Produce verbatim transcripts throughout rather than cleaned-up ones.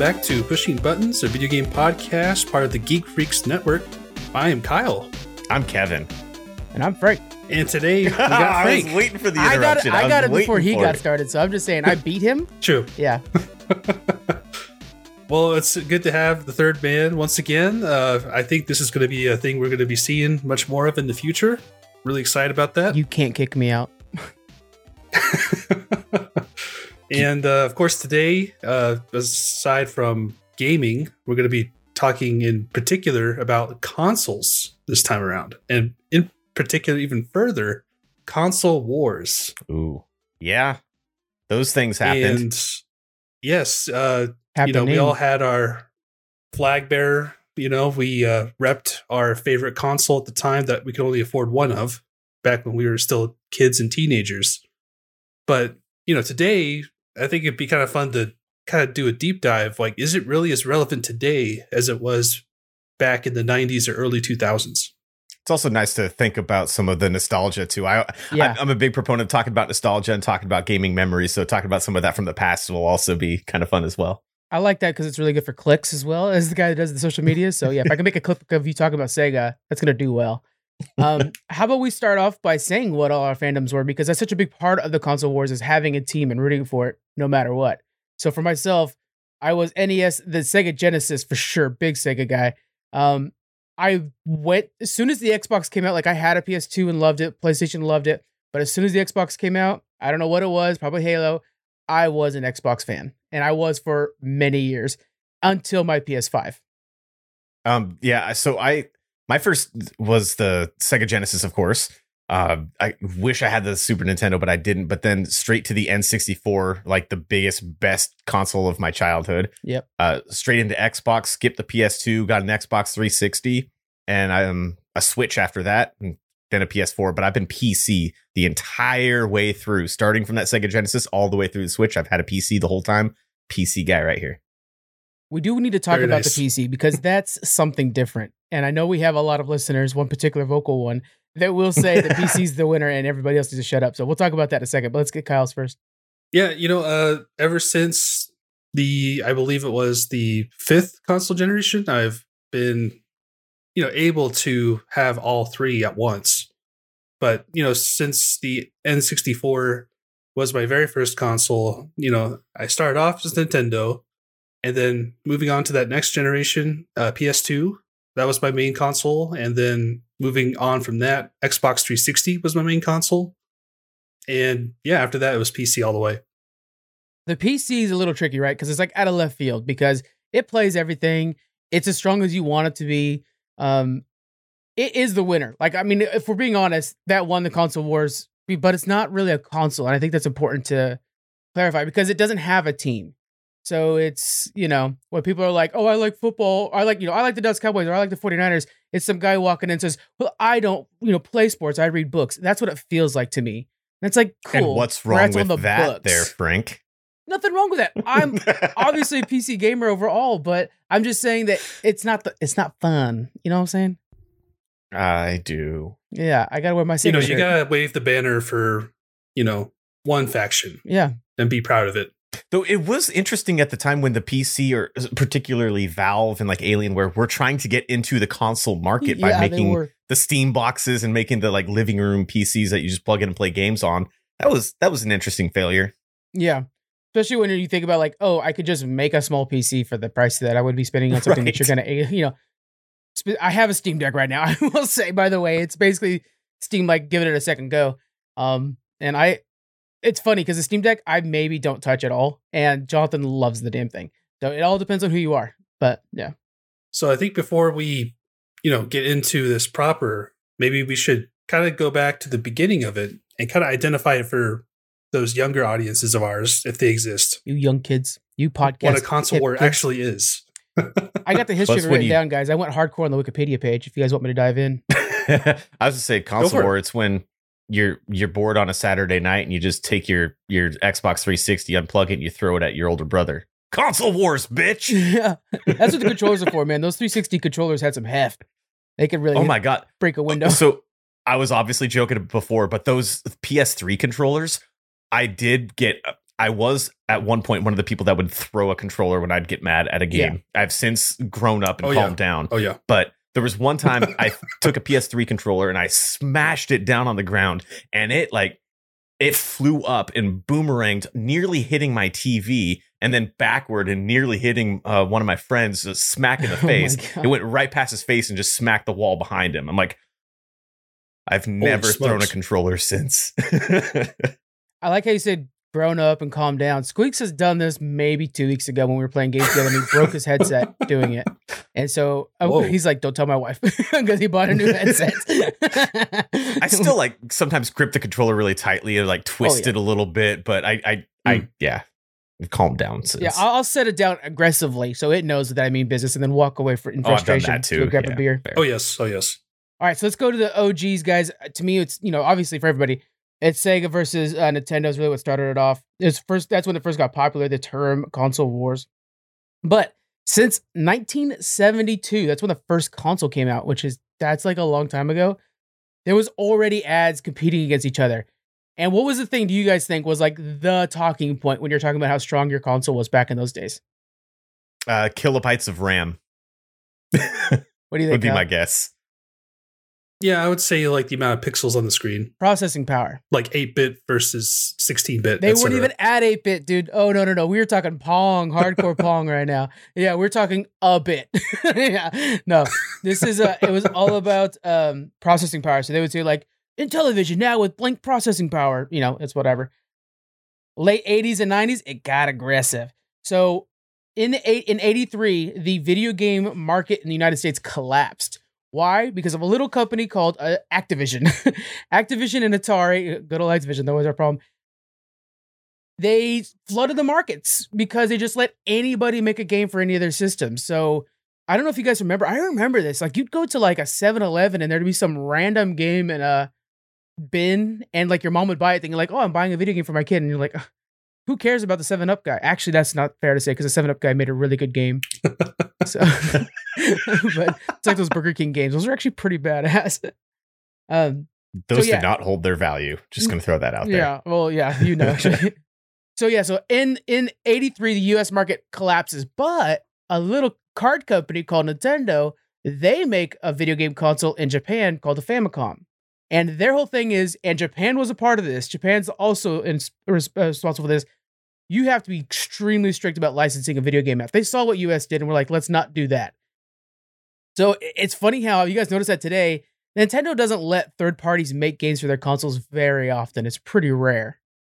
back to Pushing Buttons, a video game podcast, part of the Geek Freaks Network. I am Kyle. I'm Kevin. And I'm Frank. And today, we got Frank. I was waiting for the I got interruption. it, I got I it before he got it. started, so I'm just saying, I beat him. True. Yeah. Well, it's good to have the third man once again. Uh, I think this is going to be a thing we're going to be seeing much more of in the future. Really excited about that. You can't kick me out. And uh, of course, today, uh, aside from gaming, we're going to be talking in particular about consoles this time around. And in particular, even further, console wars. Ooh. Yeah. Those things happened. And yes, uh, you know, we Happening. all had our flag bearer. You know, we uh, repped our favorite console at the time that we could only afford one of back when we were still kids and teenagers. But, you know, today, I think it'd be kind of fun to kind of do a deep dive. Like, is it really as relevant today as it was back in the nineties or early two thousands? It's also nice to think about some of the nostalgia too. I, Yeah. I I'm a big proponent of talking about nostalgia and talking about gaming memories. So talking about some of that from the past will also be kind of fun as well. I like that because it's really good for clicks as well as the guy that does the social media. So yeah, if I can make a clip of you talking about Sega, that's going to do well. Um, how about we start off by saying what all our fandoms were, because that's such a big part of the console wars is having a team and rooting for it no matter what. So for myself, I was N E S, the Sega Genesis for sure, big Sega guy. Um, I went as soon as the Xbox came out. Like I had a P S two and loved it, PlayStation loved it, but as soon as the Xbox came out, I don't know what it was, probably Halo. I was an Xbox fan, and I was for many years until my P S five. Um, yeah. So I, my first was the Sega Genesis, of course. Uh, I wish I had the Super Nintendo, but I didn't. But then straight to the N sixty-four, like the biggest, best console of my childhood. Yep. Uh, straight into Xbox, skipped the P S two, got an Xbox three sixty, and um, a Switch after that, and then a P S four. But I've been P C the entire way through, starting from that Sega Genesis all the way through the Switch. I've had a P C the whole time. P C guy right here. We do need to talk Very about nice. the P C because that's something different. And I know we have a lot of listeners, one particular vocal one, that will say the P C's the winner and everybody else needs to shut up. So we'll talk about that in a second. But let's get Kyle's first. Yeah, you know, uh, ever since the, I believe it was the fifth console generation, I've been, you know, able to have all three at once. But, you know, since the N sixty-four was my very first console, you know, I started off as Nintendo, and then moving on to that next generation, uh, P S two, that was my main console. And then moving on from that, Xbox three sixty was my main console. And yeah, after that, it was P C all the way. The P C is a little tricky, right? Because it's like out of left field because it plays everything. It's as strong as you want it to be. Um, it is the winner. Like, I mean, if we're being honest, that won the console wars, but it's not really a console. And I think that's important to clarify because it doesn't have a team. So it's, you know, when people are like, oh, I like football. I like, you know, I like the Dallas Cowboys or I like the forty-niners. It's some guy walking in and says, well, I don't, you know, play sports. I read books. That's what it feels like to me. And it's like, cool. And what's wrong Congrats with on the that books. there, Frank? Nothing wrong with that. I'm obviously a P C gamer overall, but I'm just saying that it's not the, it's not fun. You know what I'm saying? I do. Yeah, I gotta wear my Sega You know, you shirt. gotta wave the banner for, you know, one faction Yeah, and be proud of it. Though it was interesting at the time when the P C, or particularly Valve and like Alienware, were trying to get into the console market by Yeah, they making were. the Steam boxes and making the like living room P Cs that you just plug in and play games on. That was that was an interesting failure. yeah. Especially when you think about like, oh, I could just make a small P C for the price that I would be spending on something that Right. you're gonna, you know. sp- I have a Steam Deck right now. I will say, by the way, it's basically Steam like giving it a second go. Um, and I, it's funny because the Steam Deck I maybe don't touch at all, and Jonathan loves the damn thing. So it all depends on who you are. But yeah. So I think before we, you know, get into this proper, maybe we should kind of go back to the beginning of it and kind of identify it for those younger audiences of ours, if they exist, You young kids, you podcast. what a console hip war kids. actually is. I got the history Plus of it when written you- down, guys. I went hardcore on the Wikipedia page. If you guys want me to dive in, I was to say for console it. war. It's when you're you're bored on a Saturday night and you just take your your Xbox three sixty, unplug it, and you throw it at your older brother. Console wars, bitch. yeah, that's what the controllers are for, man. Those three sixty controllers had some heft. They could really Oh hit- my god. break a window. So I was obviously joking before, but those P S three controllers, I did get I was at one point one of the people that would throw a controller when I'd get mad at a game. Yeah. I've since grown up and oh, calmed yeah. down. Oh yeah. But there was one time I took a P S three controller and I smashed it down on the ground, and it like it flew up and boomeranged, nearly hitting my T V, and then backward and nearly hitting uh, one of my friends, a smack in the face. Oh, it went right past his face and just smacked the wall behind him. I'm like, I've never thrown a controller since. I like how you said grown up and calmed down. Squeaks has done this maybe two weeks ago when we were playing games together, and he broke his headset doing it. And so uh, he's like, don't tell my wife, because he bought a new headset. I still like sometimes grip the controller really tightly and like twist oh, yeah. it a little bit, but I, I, mm. I yeah, calm down. Since. Yeah, I'll, I'll set it down aggressively so it knows that I mean business, and then walk away for in frustration oh, I've done that too. to grab yeah, a beer. Fair. Oh yes, oh yes. All right, so let's go to the O Gs, guys. To me, it's, you know, obviously for everybody, it's Sega versus uh, Nintendo is really what started it off. It's first that's when it first got popular, the term console wars. But since nineteen seventy-two, that's when the first console came out, which is that's like a long time ago. There was already ads competing against each other. And what was the thing do you guys think was like the talking point when you're talking about how strong your console was back in those days? Uh, kilobytes of RAM. What do you think? Would be my guess. Yeah, I would say like the amount of pixels on the screen. Processing power. Like eight bit versus sixteen bit. They weren't even at eight bit, dude. Oh, no, no, no. We were talking Pong, hardcore Pong right now. Yeah, we're talking a bit. yeah. No, this is, a, it was all about um, processing power. So they would say like, Intellivision now with blink processing power. You know, it's whatever. Late eighties and nineties, it got aggressive. So in, eight, in eighty-three, the video game market in the United States collapsed. Why? Because of a little company called uh, Activision. Activision and Atari, good old Activision, that was our problem. They flooded the markets because they just let anybody make a game for any of their systems. So I don't know if you guys remember. I remember this. Like you'd go to like a seven eleven and there'd be some random game in a bin, and like your mom would buy it thinking like, oh, I'm buying a video game for my kid. And you're like, who cares about the seven up guy? Actually, that's not fair to say because the seven up guy made a really good game. So, but it's like those Burger King games. Those are actually pretty badass. Um, those so yeah. did not hold their value. Just going to throw that out there. Yeah. Well, yeah, you know. so yeah. So in, in eighty-three, the U S market collapses, but a little card company called Nintendo, they make a video game console in Japan called the Famicom. And their whole thing is, and Japan was a part of this, Japan's also in, responsible for this, you have to be extremely strict about licensing a video game app. They saw what U S did and were like, let's not do that. So it's funny how, you guys notice that today, Nintendo doesn't let third parties make games for their consoles very often. It's pretty rare.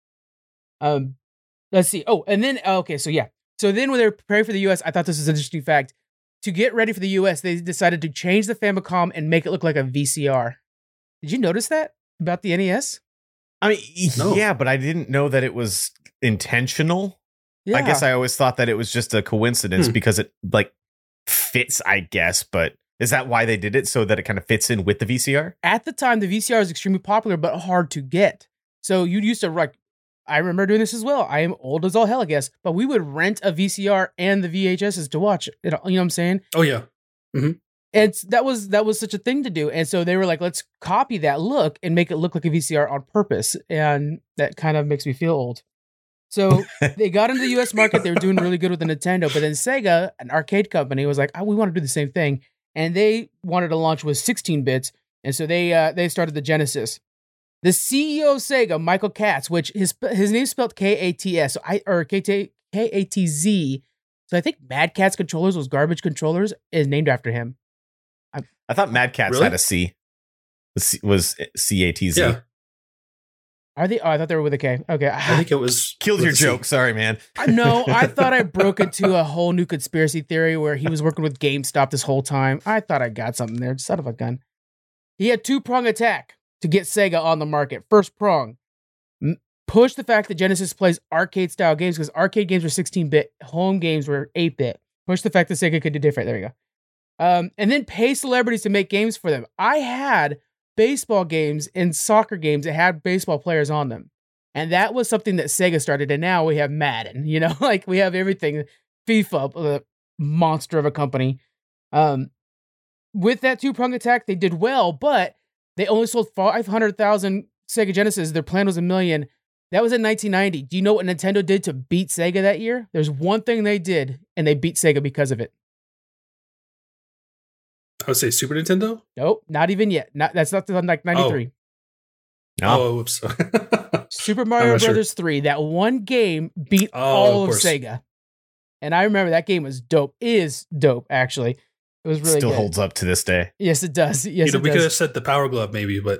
Um, let's see. Oh, and then, okay, so yeah. So then when they were preparing for the U S, I thought this was an interesting fact. To get ready for the U S, they decided to change the Famicom and make it look like a V C R. Did you notice that about the N E S? I mean, no. yeah, but I didn't know that it was intentional. Yeah. I guess I always thought that it was just a coincidence hmm. because it like fits, I guess. But is that why they did it? So that it kind of fits in with the V C R? At the time, the V C R was extremely popular, but hard to get. So you used to like, I remember doing this as well. I am old as all hell, I guess. But we would rent a V C R and the V H Ses to watch it. You know what I'm saying? Oh, yeah. Mm-hmm. And that was that was such a thing to do. And so they were like, let's copy that look and make it look like a V C R on purpose. And that kind of makes me feel old. So they got into the U S market. They were doing really good with the Nintendo. But then Sega, an arcade company, was like, oh, we want to do the same thing. And they wanted to launch with sixteen bits. And so they uh, they started the Genesis. The C E O of Sega, Michael Katz, which his his name's spelled K A T S, so I, or K A T Z. So I think Mad Catz controllers, those garbage controllers, is named after him. I, I thought Mad Catz really? had a C. C was C A T Z. Yeah. Are they? Oh, I thought they were with a K. Okay. I think it was. Killed your joke. Sorry, man. No, I thought I broke into a whole new conspiracy theory where he was working with GameStop this whole time. I thought I got something there. Just out of a gun. He had two-prong attack to get Sega on the market. First prong, m- push the fact that Genesis plays arcade-style games because arcade games were sixteen bit, home games were eight bit. Push the fact that Sega could do different. There you go. Um, and then pay celebrities to make games for them. I had baseball games and soccer games that had baseball players on them. And that was something that Sega started. And now we have Madden, you know, like we have everything. FIFA, the monster of a company. Um, with that two-prong attack, they did well, but they only sold five hundred thousand Sega Genesis. Their plan was a million. That was in nineteen ninety. Do you know what Nintendo did to beat Sega that year? There's one thing they did, and they beat Sega because of it. I would say Super Nintendo. Nope, not even yet. Not that's not till like ninety-three. No. Oh, whoops. Super Mario not sure. Brothers three. That one game beat Oh, all of of, course. Sega, and I remember that game was dope. Is dope actually. It was really Still good. holds up to this day. Yes, it does. Yes, you know, it we could have does. said the Power Glove, maybe, but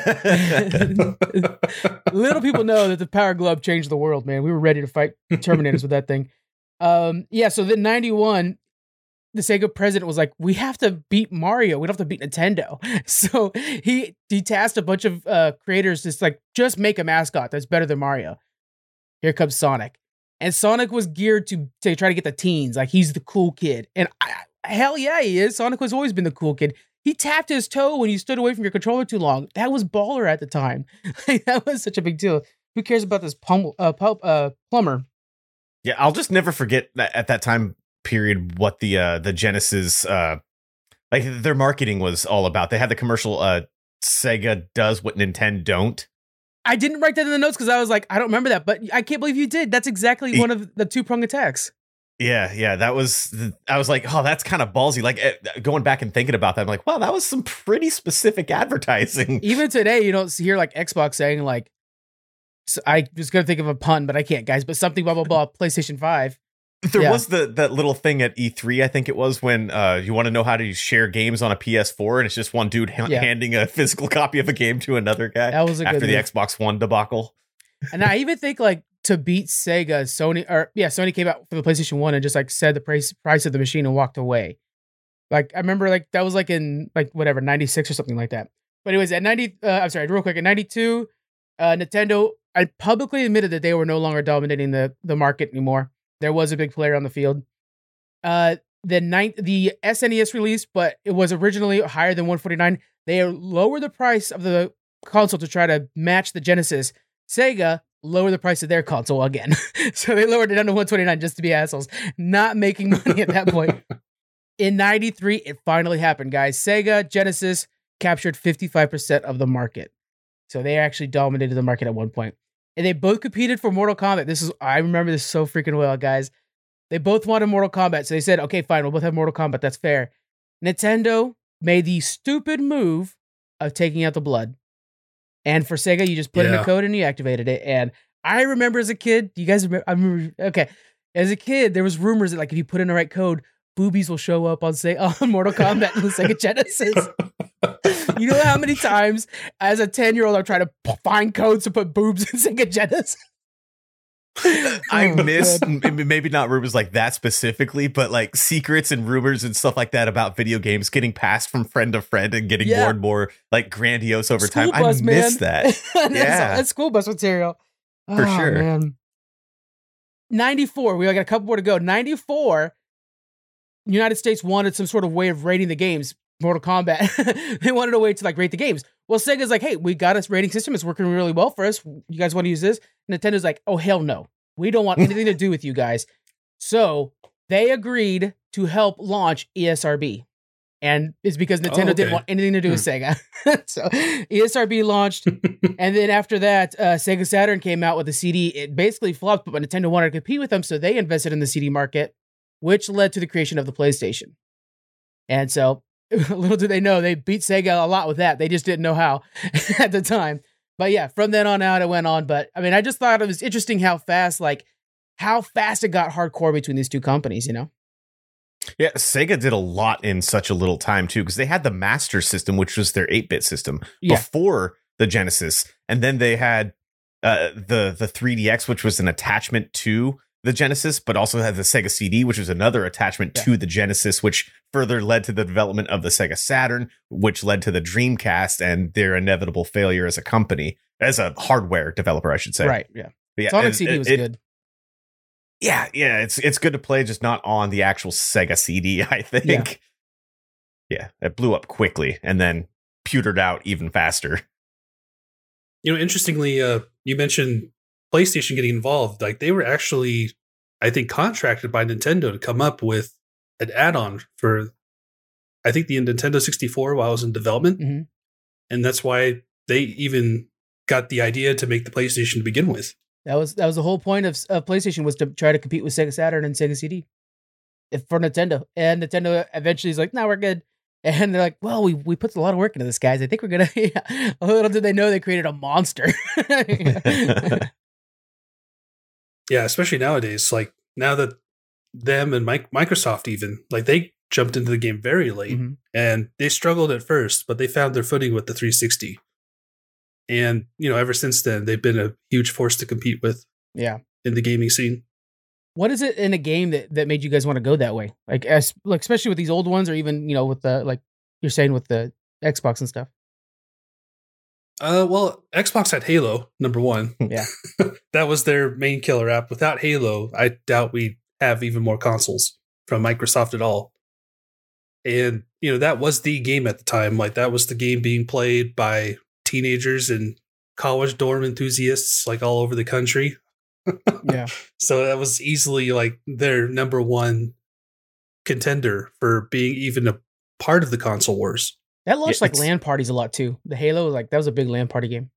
no. Little people know that the Power Glove changed the world, man. We were ready to fight Terminators with that thing. Um, yeah, so then ninety-one, the Sega president was like, we have to beat Mario. We don't have to beat Nintendo. So he, he tasked a bunch of uh, creators to like, just make a mascot that's better than Mario. Here comes Sonic. And Sonic was geared to, to try to get the teens. Like, he's the cool kid. And I, hell yeah, he is. Sonic has always been the cool kid. He tapped his toe when you stood away from your controller too long. That was baller at the time. Like, that was such a big deal. Who cares about this pummel, uh, pul- uh, plumber? Yeah, I'll just never forget that at that time period what the uh, the Genesis uh, like their marketing was all about. They had the commercial uh, Sega does what Nintendo don't. I didn't write that in the notes because I was like, I don't remember that, but I can't believe you did. That's exactly one of the two prong attacks. Yeah, yeah, that was. I was like, oh, that's kind of ballsy. Like eh, going back and thinking about that, I'm like, wow, that was some pretty specific advertising. Even today, you don't hear like Xbox saying like, so I was gonna think of a pun, but I can't, guys. But something blah blah blah. PlayStation five. There Yeah. was the that little thing at E three, I think it was, when uh, you want to know how to share games on a P S four, and it's just one dude ha- Yeah. handing a physical copy of a game to another guy. That was a after good the move. Xbox One debacle. And I even think like to beat Sega, Sony or yeah, Sony came out for the PlayStation One and just like said the price price of the machine and walked away. Like I remember like that was like in like whatever ninety-six or something like that. But anyways, at ninety, uh, I'm sorry, real quick at ninety-two, uh, Nintendo I publicly admitted that they were no longer dominating the the market anymore. There was a big player on the field. Uh, the ninth, the S N E S released, but it was originally higher than one forty-nine. They lowered the price of the console to try to match the Genesis. Sega lowered the price of their console again. So they lowered it down to one twenty-nine just to be assholes, not making money at that point. In ninety-three, it finally happened, guys. Sega Genesis captured fifty-five percent of the market. So they actually dominated the market at one point. And they both competed for Mortal Kombat. This is, I remember this so freaking well, guys. They both wanted Mortal Kombat. So they said, okay, fine, we'll both have Mortal Kombat. That's fair. Nintendo made the stupid move of taking out the blood. And for Sega, you just put in Yeah. a code and you activated it. And I remember as a kid, do you guys remember? I remember, okay. As a kid, there was rumors that like if you put in the right code, boobies will show up on say on Mortal Kombat and the Sega Genesis. You know how many times as a ten-year-old I'm trying to p- find codes to put boobs in Sega Genesis? I Oh, miss God. m- maybe not rumors like that specifically, but like secrets and rumors and stuff like that about video games getting passed from friend to friend and getting Yeah. more and more like grandiose over School time. bus, I miss man. that. that's, Yeah. that's school bus material. For Oh, sure. Man. ninety-four, we got a couple more to go. ninety-four, United States wanted some sort of way of rating the games. Mortal Kombat. They wanted a way to like rate the games. Well, Sega's like, hey, we got a rating system. It's working really well for us. You guys want to use this? Nintendo's like, oh, hell no. We don't want anything to do with you guys. So they agreed to help launch E S R B. And it's because Nintendo Oh, okay. didn't want anything to do with Sega. So E S R B launched. And then after that, uh, Sega Saturn came out with a C D. It basically flopped, but Nintendo wanted to compete with them. So they invested in the C D market, which led to the creation of the PlayStation. And so little do they know, they beat Sega a lot with that. They just didn't know how at the time. But yeah, from then on out, it went on. But I mean, I just thought it was interesting how fast, like, how fast it got hardcore between these two companies, you know? Yeah, Sega did a lot in such a little time too, because they had the Master System, which was their eight-bit system Yeah. before the Genesis, and then they had uh, the the three D X, which was an attachment to the Genesis, but also had the Sega C D, which was another attachment Yeah. to the Genesis, which further led to the development of the Sega Saturn, which led to the Dreamcast and their inevitable failure as a company, as a hardware developer, I should say. Right. Yeah. But yeah, Sonic it- C D it- was it- good. Yeah, yeah, it's it's good to play, just not on the actual Sega C D, I think. Yeah, it blew up quickly and then pewtered out even faster. You know, interestingly, uh, you mentioned PlayStation getting involved. Like they were actually, I think, contracted by Nintendo to come up with an add-on for, I think, the Nintendo sixty-four while it was in development, Mhm. and that's why they even got the idea to make the PlayStation to begin with. That was that was the whole point of, of PlayStation, was to try to compete with Sega Saturn and Sega C D if, for Nintendo. And Nintendo eventually is like, "No, we're good." And they're like, "Well, we we put a lot of work into this, guys. I think we're gonna." Yeah. Little did they know they created a monster. Yeah, especially nowadays. Like now that them and Mike, Microsoft even like they jumped into the game very late, Mm-hmm. and they struggled at first, but they found their footing with the three sixty. And you know, ever since then, they've been a huge force to compete with. Yeah. In the gaming scene. What is it in a game that, that made you guys want to go that way? Like, as like especially with these old ones, or even, you know, with the, like you're saying with the Xbox and stuff. Uh, well, Xbox had Halo, number one. Yeah. That was their main killer app. Without Halo, I doubt we'd have even more consoles from Microsoft at all. And, you know, that was the game at the time. Like, that was the game being played by teenagers and college dorm enthusiasts, like, all over the country. Yeah. So that was easily, like, their number one contender for being even a part of the console wars. That launched Yeah, like it's- LAN parties a lot too. The Halo, like that was a big LAN party game.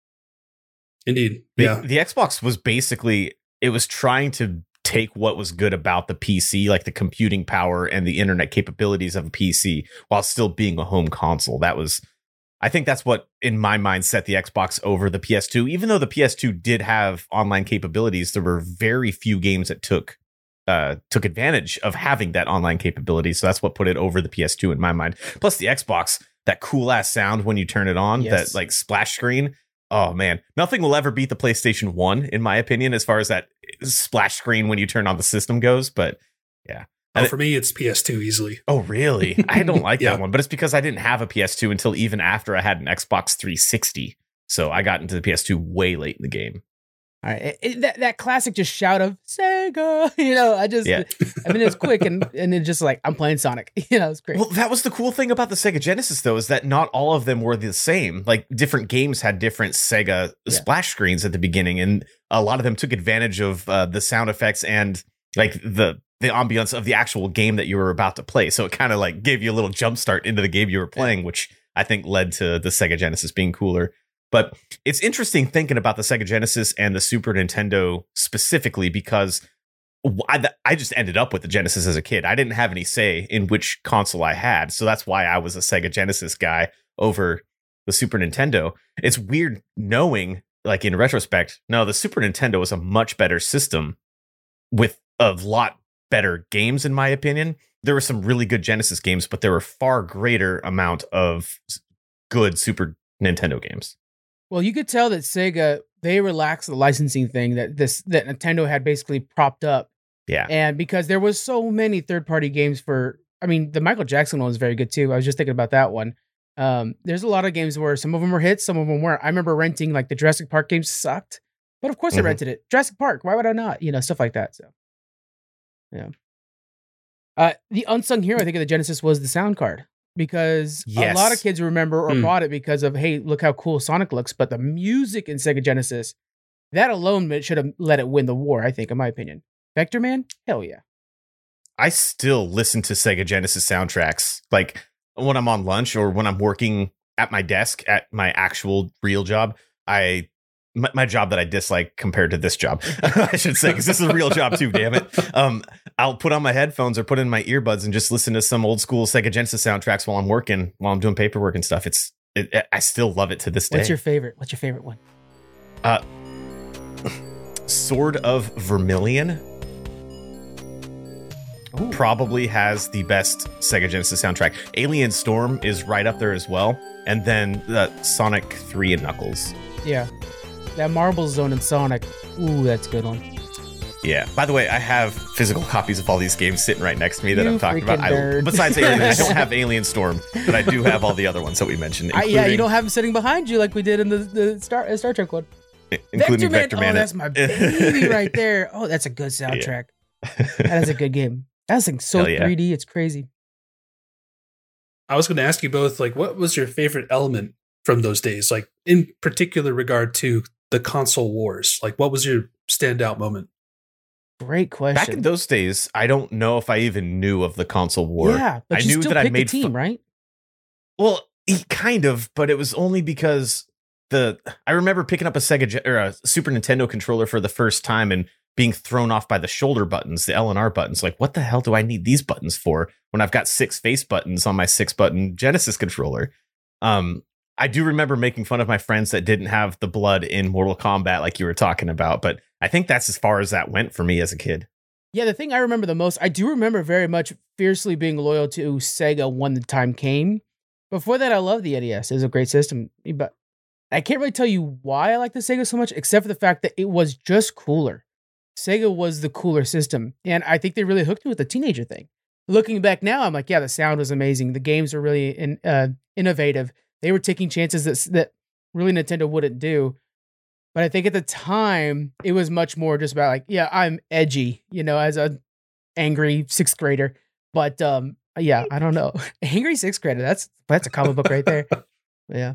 Indeed. The, Yeah. the Xbox was basically, it was trying to take what was good about the P C, like the computing power and the internet capabilities of a P C, while still being a home console. That was, I think that's what, in my mind, set the Xbox over the P S two. Even though the P S two did have online capabilities, there were very few games that took uh, took advantage of having that online capability. So that's what put it over the P S two in my mind. Plus the Xbox, that cool ass sound when you turn it on, Yes. that like splash screen. Oh man, nothing will ever beat the PlayStation one, in my opinion, as far as that splash screen when you turn on the system goes. But yeah. Oh, for me, it's P S two easily. Oh, really? I don't like Yeah. that one, but it's because I didn't have a P S two until even after I had an Xbox three sixty. So I got into the P S two way late in the game. All right, it, it- that that classic just shout of Sega, you know, I just, Yeah. I mean, it's quick and and it's just like I'm playing Sonic, you know, it's great. Well, that was the cool thing about the Sega Genesis, though, is that not all of them were the same. Like different games had different Sega Yeah. splash screens at the beginning, and a lot of them took advantage of uh, the sound effects and like the the ambiance of the actual game that you were about to play. So it kind of like gave you a little jump start into the game you were playing, which I think led to the Sega Genesis being cooler. But it's interesting thinking about the Sega Genesis and the Super Nintendo specifically, because I, I just ended up with the Genesis as a kid. I didn't have any say in which console I had. So that's why I was a Sega Genesis guy over the Super Nintendo. It's weird knowing, like in retrospect, no, the Super Nintendo was a much better system with a lot better games, in my opinion. There were some really good Genesis games, but there were far greater amount of good Super Nintendo games. Well, you could tell that Sega, they relaxed the licensing thing that this that Nintendo had basically propped up. Yeah. And because there was so many third-party games for, I mean, the Michael Jackson one was very good too. I was just thinking about that one. Um, there's a lot of games where some of them were hits, some of them weren't. I remember renting, like the Jurassic Park games sucked, but of course I Mhm. rented it. Jurassic Park, why would I not? You know, stuff like that. So, yeah. Uh, the unsung hero, I think, of the Genesis was the sound card, because Yes. a lot of kids remember or Mm. bought it because of, hey, look how cool Sonic looks. But the music in Sega Genesis, that alone should have let it win the war, I think, in my opinion. Vector Man? Hell yeah. I still listen to Sega Genesis soundtracks, like when I'm on lunch or when I'm working at my desk at my actual real job. I my, my job that I dislike compared to this job, I should say, because this is a real job too. Damn it! Um, I'll put on my headphones or put in my earbuds and just listen to some old school Sega Genesis soundtracks while I'm working, while I'm doing paperwork and stuff. It's it, I still love it to this day. What's your favorite? What's your favorite one? uh, Sword of Vermilion? Ooh. Probably has the best Sega Genesis soundtrack. Alien Storm is right up there as well. And then the Sonic three and Knuckles. Yeah. That Marble Zone in Sonic. Ooh, that's a good one. Yeah. By the way, I have physical copies of all these games sitting right next to me that You I'm talking about. freaking I, nerd. besides Alien, I don't have Alien Storm, but I do have all the other ones that we mentioned. I, yeah, you including- don't have them sitting behind you like we did in the, the Star uh, Star Trek one. including Vector Man. Vector Man. Oh, that's my baby right there. Oh, that's a good soundtrack. That is a good game. That's like so Hell yeah. three D. It's crazy. I was going to ask you both, like, what was your favorite element from those days? Like, in particular regard to the console wars. Like, what was your standout moment? Great question. Back in those days, I don't know if I even knew of the console war. yeah, but I you knew still that I picked made a team, fu- right? Well, e- kind of, but it was only because the I remember picking up a Sega Gen- or a Super Nintendo controller for the first time and being thrown off by the shoulder buttons, the L and R buttons. Like, what the hell do I need these buttons for when I've got six face buttons on my six button Genesis controller? Um, I do remember making fun of my friends that didn't have the blood in Mortal Kombat like you were talking about, but I think that's as far as that went for me as a kid. Yeah, the thing I remember the most, I do remember very much fiercely being loyal to Sega when the time came. Before that, I loved the N E S. It was a great system, but I can't really tell you why I like the Sega so much, except for the fact that it was just cooler. Sega was the cooler system, and I think they really hooked me with the teenager thing. Looking back now, I'm like, yeah, the sound was amazing. The games are really in, uh, innovative. They were taking chances that that really Nintendo wouldn't do. But I think at the time, it was much more just about like, yeah, I'm edgy, you know, as a angry sixth grader. But um, yeah, I don't know. Angry sixth grader, that's that's a comic book right there. Yeah.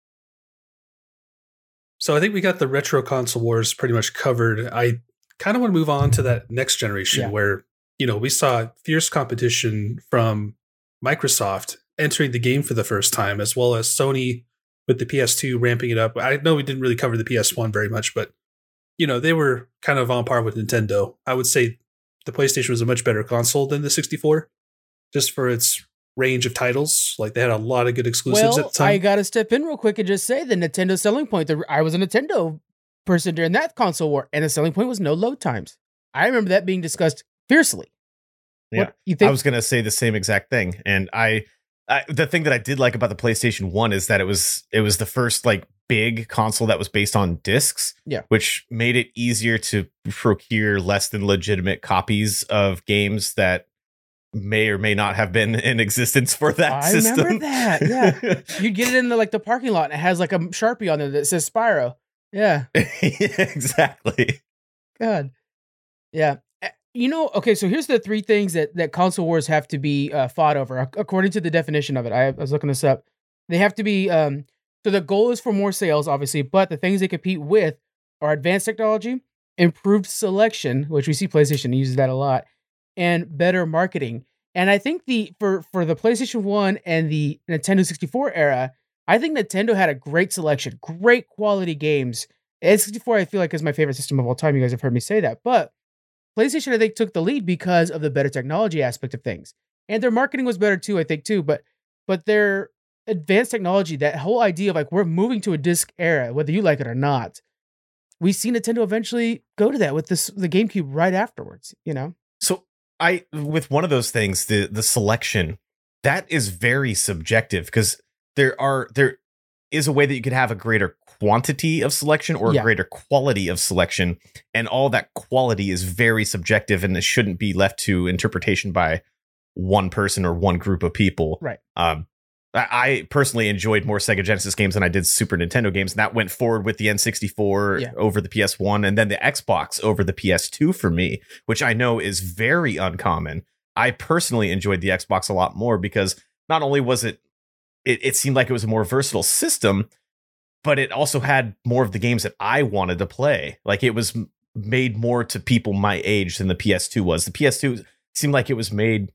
So I think we got the retro console wars pretty much covered. I kind of want to move on to that next generation Yeah. where, you know, we saw fierce competition from Microsoft entering the game for the first time, as well as Sony with the P S two ramping it up. I know we didn't really cover the P S one very much, but, you know, they were kind of on par with Nintendo. I would say the PlayStation was a much better console than the sixty-four, just for its range of titles. Like, they had a lot of good exclusives Well, at the time. I got to step in real quick and just say the Nintendo selling point. The, I was a Nintendo person during that console war, and the selling point was no load times. I remember that being discussed fiercely. Yeah, What, you think? I was going to say the same exact thing. And I, I, the thing that I did like about the PlayStation one is that it was, it was the first like big console that was based on discs, Yeah. which made it easier to procure less than legitimate copies of games that may or may not have been in existence for that I system. remember that. Yeah, you'd get it in the like the parking lot, and it has like a Sharpie on there that says Spyro. Yeah, Yeah, exactly. God. Yeah. Uh, You know, okay, so here's the three things that, that console wars have to be uh, fought over, ac- according to the definition of it. I, I was looking this up. They have to be, um, so the goal is for more sales, obviously, but the things they compete with are advanced technology, improved selection, which we see PlayStation uses that a lot, and better marketing. And I think the for, for the PlayStation one and the Nintendo sixty-four era, I think Nintendo had a great selection, great quality games. N sixty-four, I feel like, is my favorite system of all time. You guys have heard me say that, but PlayStation, I think, took the lead because of the better technology aspect of things. And their marketing was better too, I think, too. But but their advanced technology, that whole idea of like, we're moving to a disc era, whether you like it or not. We see Nintendo eventually go to that with this the GameCube right afterwards, you know? So I, with one of those things, the the selection, that is very subjective because there are there is a way that you could have a greater quantity of selection or Yeah. a greater quality of selection, and all that quality is very subjective, and it shouldn't be left to interpretation by one person or one group of people. Right. Um, I, I personally enjoyed more Sega Genesis games than I did Super Nintendo games, and that went forward with the N sixty-four Yeah. over the P S one, and then the Xbox over the P S two for me, which I know is very uncommon. I personally enjoyed the Xbox a lot more because not only was it, it, it seemed like it was a more versatile system, but it also had more of the games that I wanted to play. Like, it was m- made more to people my age than the P S two was. The P S two seemed like it was made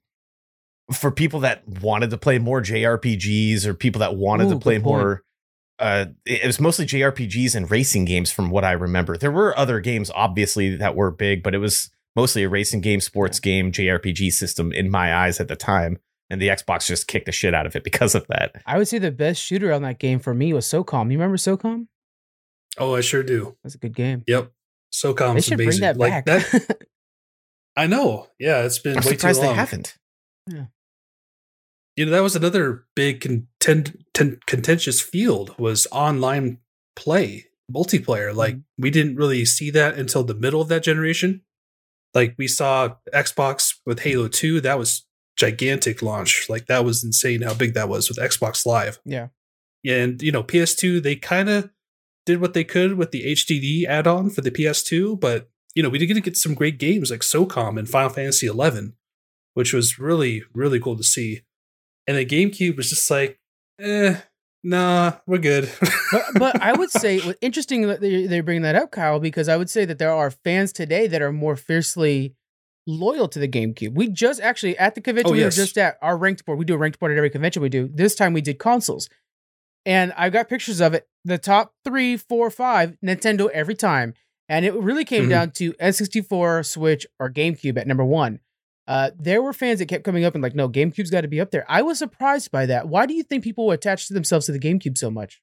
for people that wanted to play more J R P Gs or people that wanted Ooh, to play good point. more. Uh, it it was mostly J R P Gs and racing games from what I remember. There were other games, obviously, that were big, but it was mostly a racing game, sports game, J R P G system in my eyes at the time. And the Xbox just kicked the shit out of it because of that. I would say the best shooter on that game for me was SOCOM. You remember SOCOM? Oh, I sure do. That's a good game. Yep. They SOCOM's should amazing. bring that like back. that. I know. Yeah, it's been I'm way too surprised long. they haven't. You know, that was another big content, ten, contentious field was online play, multiplayer. Like, Mm-hmm. we didn't really see that until the middle of that generation. Like, we saw Xbox with Halo two. That was gigantic launch. Like, that was insane how big that was with Xbox Live. Yeah. And, you know, P S two, they kind of did what they could with the H D D add-on for the P S two, but, you know, we did get some great games like SOCOM and Final Fantasy eleven, which was really, really cool to see. And the GameCube was just like, eh, nah, we're good. but, but I would say well, interesting that they- they're bringing that up, Kyle, because I would say that there are fans today that are more fiercely loyal to the GameCube. We just actually at the convention Oh, we were yes. just at our ranked board. We do a ranked board at every convention we do. This time we did consoles. And I got pictures of it. The top three, four, five, Nintendo every time. And it really came Mhm. down to N sixty-four, Switch, or GameCube at number one. Uh, there were fans that kept coming up and like, no, GameCube's got to be up there. I was surprised by that. Why do you think people attach themselves to the GameCube so much?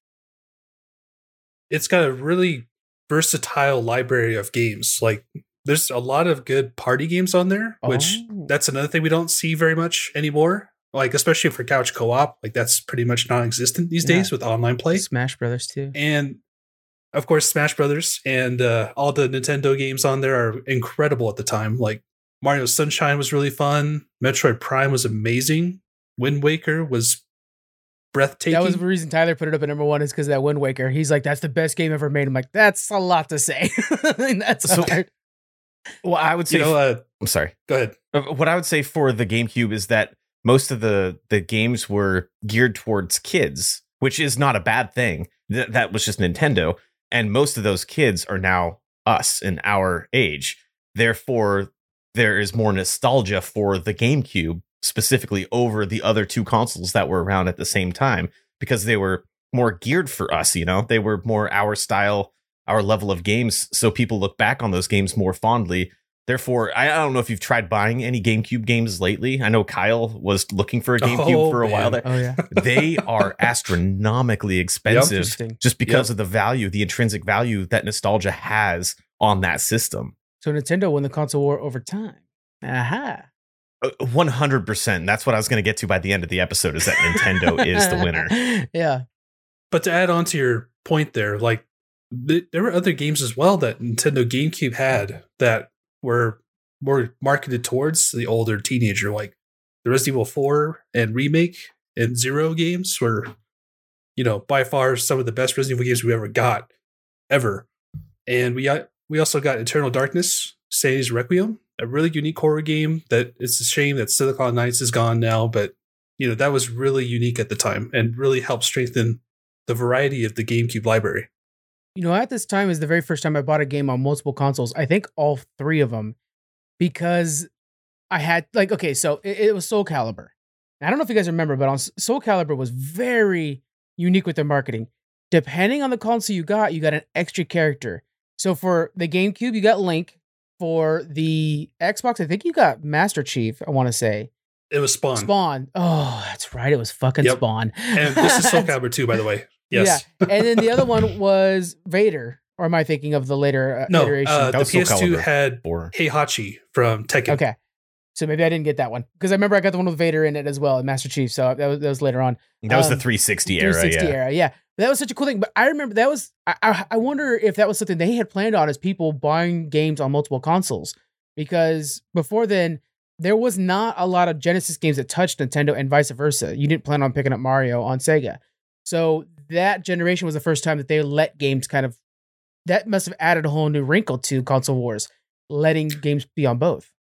It's got a really versatile library of games. Like, there's a lot of good party games on there, which Oh. that's another thing we don't see very much anymore. Like, especially for couch co-op, like that's pretty much non-existent these Yeah. days with online play. Smash Brothers too. And of course, Smash Brothers and uh, all the Nintendo games on there are incredible at the time. Like Mario Sunshine was really fun. Metroid Prime was amazing. Wind Waker was breathtaking. That was the reason Tyler put it up at number one is because of that Wind Waker. He's like, that's the best game ever made. I'm like, that's a lot to say. that's So- hard. Well, I would say, you know, uh, I'm sorry. go ahead. Uh, What I would say for the GameCube is that most of the the games were geared towards kids, which is not a bad thing. Th- that was just Nintendo, and most of those kids are now us in our age. Therefore, there is more nostalgia for the GameCube specifically over the other two consoles that were around at the same time because they were more geared for us. You know, they were more our style, our level of games. So people look back on those games more fondly. Therefore, I I don't know if you've tried buying any GameCube games lately. I know Kyle was looking for a GameCube Oh, for a while man. there. Oh, yeah. They are astronomically expensive Interesting. just because of the value, the intrinsic value that nostalgia has on that system. So Nintendo won the console war over time. Aha. Uh, one hundred percent. That's what I was going to get to by the end of the episode is that Nintendo is the winner. Yeah. But to add on to your point there, like th- there were other games as well that Nintendo GameCube had that were more marketed towards the older teenager, like the Resident Evil four and Remake and Zero games were, you know, by far some of the best Resident Evil games we ever got, ever. And we got, we also got Eternal Darkness, Senua's Requiem, a really unique horror game that it's a shame that Silicon Knights is gone now, but you know, that was really unique at the time and really helped strengthen the variety of the GameCube library. You know, at this time is the very first time I bought a game on multiple consoles. I think all three of them, because I had like, okay, so it, it was Soul Calibur. I don't know if you guys remember, but on S- Soul Calibur was very unique with their marketing. Depending on the console you got, you got an extra character. So for the GameCube, you got Link. For the Xbox, I think you got Master Chief, I want to say. It was Spawn. Spawn. Oh, that's right. It was fucking Yep. Spawn. And this is Soul Calibur two, by the way. Yes. Yeah. And then the other one was Vader. Or am I thinking of the later uh, No, iteration? uh, That the was Soul P S two Calibur. had Or Heihachi from Tekken. Okay. So maybe I didn't get that one. Because I remember I got the one with Vader in it as well, and Master Chief. So that was, that was later on. that was Um, the three sixty era. three sixty Yeah. era, yeah. But that was such a cool thing. But I remember that was, I, I, I wonder if that was something they had planned on as people buying games on multiple consoles. Because before then, there was not a lot of Genesis games that touched Nintendo and vice versa. You didn't plan on picking up Mario on Sega. So that generation was the first time that they let games kind of, that must have added a whole new wrinkle to console wars, letting games be on both.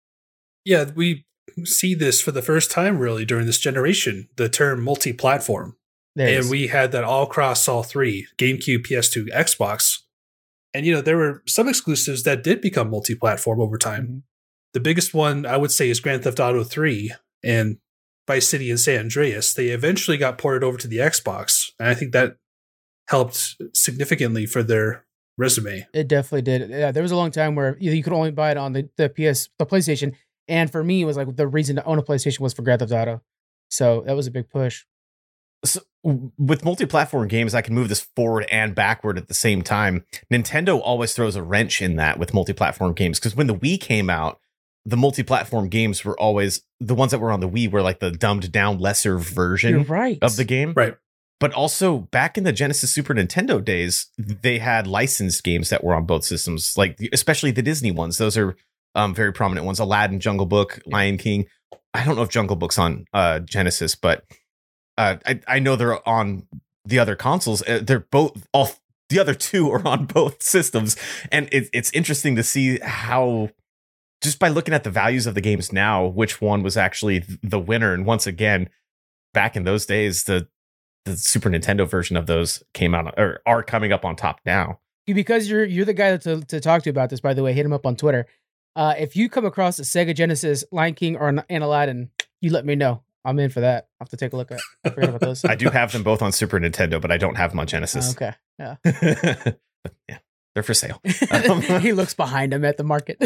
Yeah, we see this for the first time really during this generation, the term multi-platform. There it And is. we had that all across all three, GameCube, P S two, Xbox. And, you know, there were some exclusives that did become multi-platform over time. Mhm. The biggest one, I would say, is Grand Theft Auto three and Vice City and San Andreas. They eventually got ported over to the Xbox. And I think that helped significantly for their resume. It definitely did. Yeah, there was a long time where you, you could only buy it on the, the P S, the PlayStation. And for me, it was like the reason to own a PlayStation was for Grand Theft Auto. So that was a big push. So, w- with multi-platform games, I can move this forward and backward at the same time. Nintendo always throws a wrench in that with multi-platform games because when the Wii came out, the multi-platform games were always the ones that were on the Wii were like the dumbed down, lesser You're version right. of the game. Right. But also back in the Genesis Super Nintendo days, they had licensed games that were on both systems, like especially the Disney ones. Those are um, very prominent ones: Aladdin, Jungle Book, Lion King. I don't know if Jungle Book's on uh, Genesis, but uh, I, I know they're on the other consoles. Uh, they're both all the other two are on both systems, and it, it's interesting to see how just by looking at the values of the games now, which one was actually the winner. And once again, back in those days, the the Super Nintendo version of those came out or are coming up on top now. Because you're you're the guy to, to talk to about this, by the way, hit him up on Twitter. Uh, if you come across a Sega Genesis, Lion King, or an, an Aladdin, you let me know. I'm in for that. I'll have to take a look at. I forgot about those. I do have them both on Super Nintendo, but I don't have them on Genesis. Oh, okay. Yeah. But yeah, they're for sale. Um, He looks behind him at the market.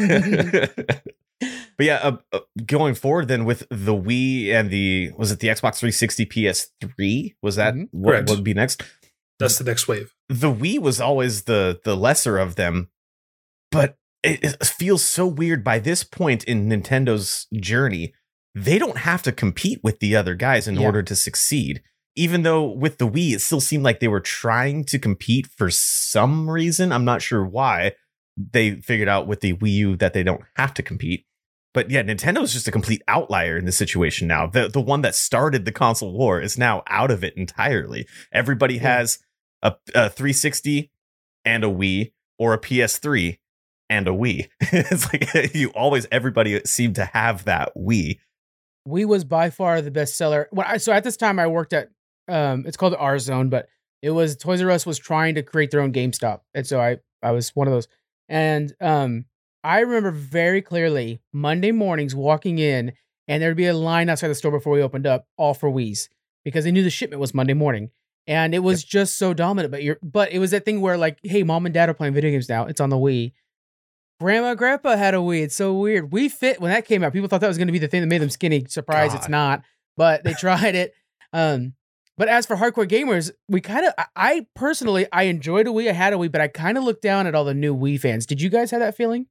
But yeah, uh, uh, going forward then with the Wii and the, was it the Xbox three sixty P S three? Was that Mhm. what Correct. would be next? That's the next wave. The Wii was always the the lesser of them, but it, it feels so weird by this point in Nintendo's journey. They don't have to compete with the other guys in Yeah. order to succeed. Even though with the Wii, it still seemed like they were trying to compete for some reason. I'm not sure why. They figured out with the Wii U that they don't have to compete. But yeah, Nintendo is just a complete outlier in this situation now. The the one that started the console war is now out of it entirely. Everybody Yeah. has a, a three sixty and a Wii, or a P S three and a Wii. It's like you always, everybody seemed to have that Wii. Wii was by far the best seller. When I, so at this time I worked at, um, it's called R Zone, but it was Toys R Us was trying to create their own GameStop. And so I, I was one of those. And um, I remember very clearly Monday mornings walking in and there'd be a line outside the store before we opened up, all for Wiis, because they knew the shipment was Monday morning. And it was just so dominant. But you're, but it was that thing where like, hey, mom and dad are playing video games now. It's on the Wii. Grandma and grandpa had a Wii. It's so weird. Wii Fit, when that came out, people thought that was going to be the thing that made them skinny. Surprise, it's God. not. But they tried it. Um, but as for hardcore gamers, we kind of, I, I personally, I enjoyed a Wii. I had a Wii, but I kind of looked down at all the new Wii fans. Did you guys have that feeling?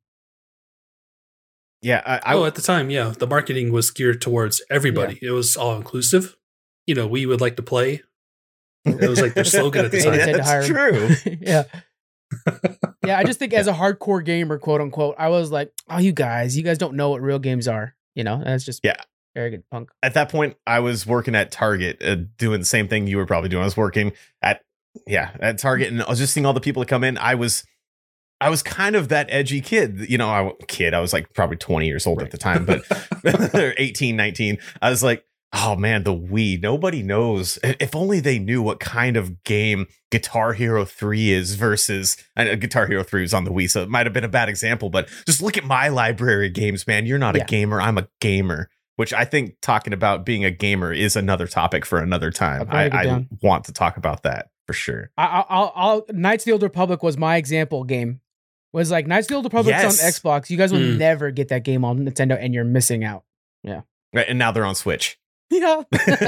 Yeah, I, I oh, at the time, yeah, the marketing was geared towards everybody. It was all inclusive. You know, we would like to play. It was like their slogan at the time. They said to That's hire true. him. yeah. Yeah, I just think as a hardcore gamer, quote unquote, I was like, oh, you guys, you guys don't know what real games are. You know, that's just Yeah. arrogant punk. At that point, I was working at Target, uh, doing the same thing you were probably doing. I was working at, yeah, at Target, and I was just seeing all the people that come in. I was, I was kind of that edgy kid, you know, I kid. I was like probably twenty years old Right. at the time, but eighteen, nineteen. I was like, oh man, the Wii. Nobody knows. If only they knew what kind of game Guitar Hero three is versus uh, Guitar Hero three was on the Wii, so it might have been a bad example. But just look at my library of games, man. You're not Yeah. a gamer. I'm a gamer. Which I think talking about being a gamer is another topic for another time. I'll I, write it I down. want to talk about that for sure. I, I- I'll, I'll, Knights of the Old Republic was my example game. Was like Knights of the Old Republic Yes. on Xbox. You guys will Mm. never get that game on Nintendo, and you're missing out. Right, and now they're on Switch. Yeah.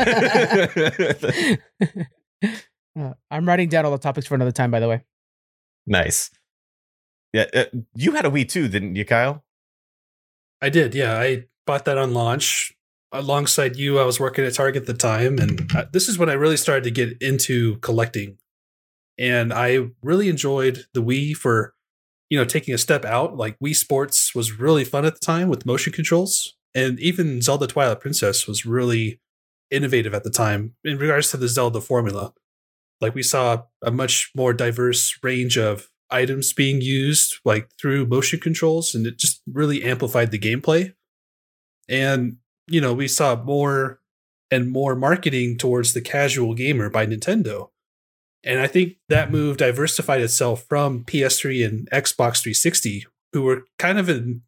Uh, I'm writing down all the topics for another time, by the way. Nice. Yeah, uh, you had a Wii too, didn't you, Kyle? I did, yeah. I bought that on launch alongside you. I was working at Target at the time, and uh, this is when I really started to get into collecting. And I really enjoyed the Wii for, you know, taking a step out. Like Wii Sports was really fun at the time with motion controls, and even Zelda Twilight Princess was really innovative at the time in regards to the Zelda formula. Like we saw a much more diverse range of items being used, like through motion controls, and it just really amplified the gameplay. And, you know, we saw more and more marketing towards the casual gamer by Nintendo. And I think that move diversified itself from P S three and Xbox three sixty, who were kind of in,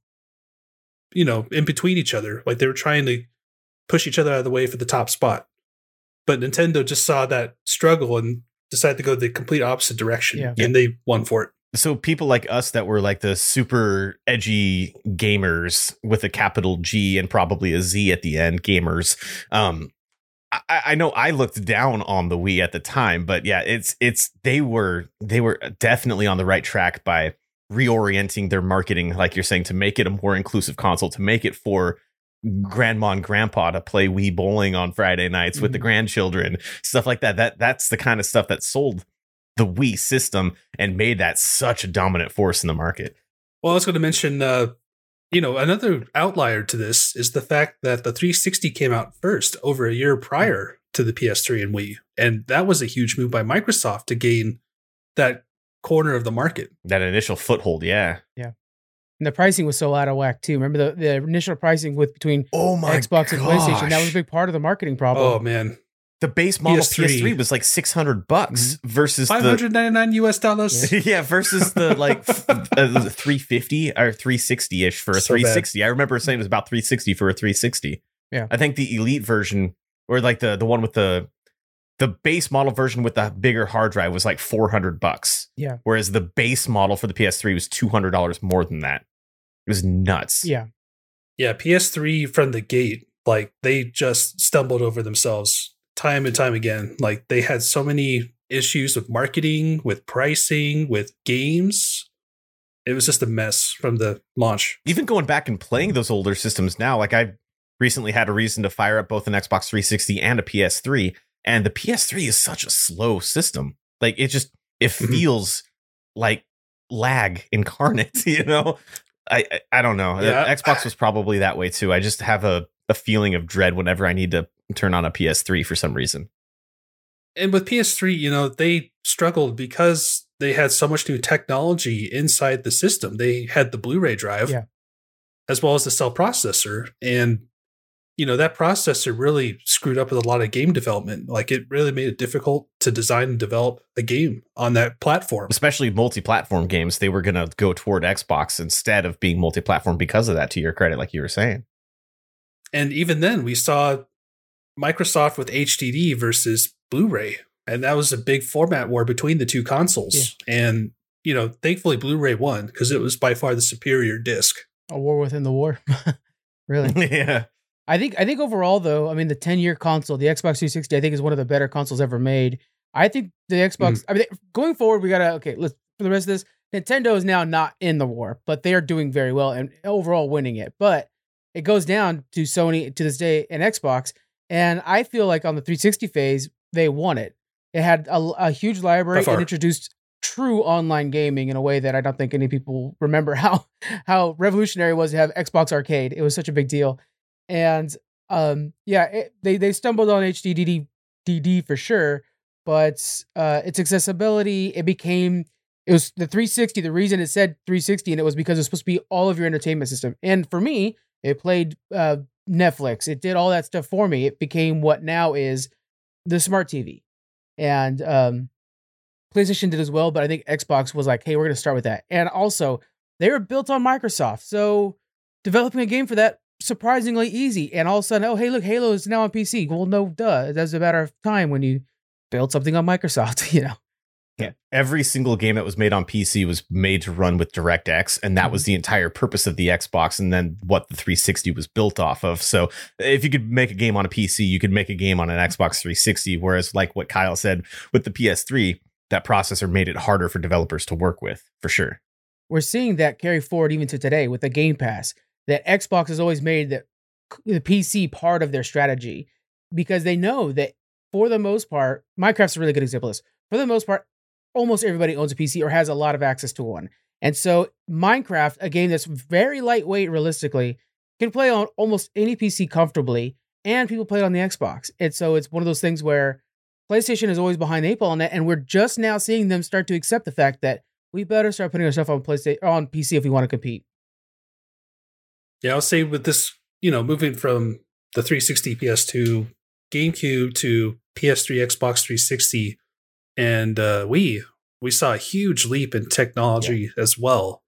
you know, in between each other. Like they were trying to push each other out of the way for the top spot. But Nintendo just saw that struggle and decided to go the complete opposite direction. Yeah. And they won for it. So people like us that were like the super edgy gamers with a capital G and probably a Z at the end, gamers. Um, I, I know I looked down on the Wii at the time, but yeah, it's it's they were they were definitely on the right track by reorienting their marketing, like you're saying, to make it a more inclusive console, to make it for grandma and grandpa to play Wii bowling on Friday nights with the Mhm. grandchildren, stuff like that. That that's the kind of stuff that sold the Wii system and made that such a dominant force in the market. Well, I was going to mention, uh, you know, another outlier to this is the fact that the three sixty came out first over a year prior to the P S three and Wii. And that was a huge move by Microsoft to gain that corner of the market. That initial foothold, yeah. And the pricing was so out of whack too. Remember the, the initial pricing with between Oh my Xbox and PlayStation? That was a big part of the marketing problem. Oh, man. The base model P S three. P S three was like six hundred bucks versus five hundred ninety-nine U S dollars. the yeah versus the like f- uh, three fifty or three sixty ish for a So bad. three sixty. I remember saying it was about three sixty for a three sixty. Yeah. I think the Elite version, or like the the one with the the base model version with the bigger hard drive, was like four hundred bucks. Yeah. Whereas the base model for the P S three was two hundred dollars more than that. It was nuts. Yeah. Yeah, P S three from the gate, like they just stumbled over themselves time and time again. Like they had so many issues with marketing, with pricing, with games. It was just a mess from the launch. Even going back and playing those older systems now, like I recently had a reason to fire up both an Xbox three sixty and a P S three, and the P S three is such a slow system. Like it just it feels like lag incarnate, you know? I, I I don't know. Yeah. Xbox was probably that way too. I just have a, a feeling of dread whenever I need to turn on a P S three for some reason. And with P S three, you know, they struggled because they had so much new technology inside the system. They had the Blu-ray drive, Yeah. as well as the cell processor. And, you know, that processor really screwed up with a lot of game development. Like it really made it difficult to design and develop a game on that platform. Especially multi-platform games, they were going to go toward Xbox instead of being multi-platform because of that, to your credit, like you were saying. And even then, we saw Microsoft with H D D versus Blu-ray. And that was a big format war between the two consoles. Yeah. And, you know, thankfully Blu-ray won because it was by far the superior disc. A war within the war. Really? Yeah. I think I think overall though, I mean the ten-year console, the Xbox three sixty, I think is one of the better consoles ever made. I think the Xbox, mm. I mean going forward, we gotta okay, let's for the rest of this, Nintendo is now not in the war, but they are doing very well and overall winning it. But it goes down to Sony to this day and Xbox, and I feel like on the three sixty phase, they won it. It had a, a huge library and introduced true online gaming in a way that I don't think any people remember how how revolutionary it was to have Xbox Arcade. It was such a big deal. And um, yeah, it, they they stumbled on H D D D for sure, but uh, its accessibility, it became it was the three sixty. The reason it said three sixty, and it was because it's supposed to be all of your entertainment system. And for me, it played uh, Netflix. It did all that stuff for me. It became what now is the smart T V, and um, PlayStation did as well. But I think Xbox was like, hey, we're going to start with that. And also, they were built on Microsoft, so developing a game for that, surprisingly easy. And all of a sudden, oh, hey, look, Halo is now on P C. Well, no, duh. It does a matter of time when you build something on Microsoft, you know? Yeah. Every single game that was made on P C was made to run with DirectX, and that mm-hmm. was the entire purpose of the Xbox, and then what the three sixty was built off of. So if you could make a game on a P C, you could make a game on an Xbox three sixty, whereas like what Kyle said with the P S three, that processor made it harder for developers to work with, for sure. We're seeing that carry forward even to today with the Game Pass. That Xbox has always made the, the P C part of their strategy because they know that for the most part, Minecraft's a really good example of this. For the most part, almost everybody owns a P C or has a lot of access to one. And so Minecraft, a game that's very lightweight realistically, can play on almost any P C comfortably, and people play it on the Xbox. And so it's one of those things where PlayStation is always behind the eight ball on that, and we're just now seeing them start to accept the fact that we better start putting ourselves on PlayStation on P C if we want to compete. Yeah, I'll say with this, you know, moving from the three sixty, P S two, GameCube to P S three, Xbox three sixty, and uh, Wii, we saw a huge leap in technology yeah. as well.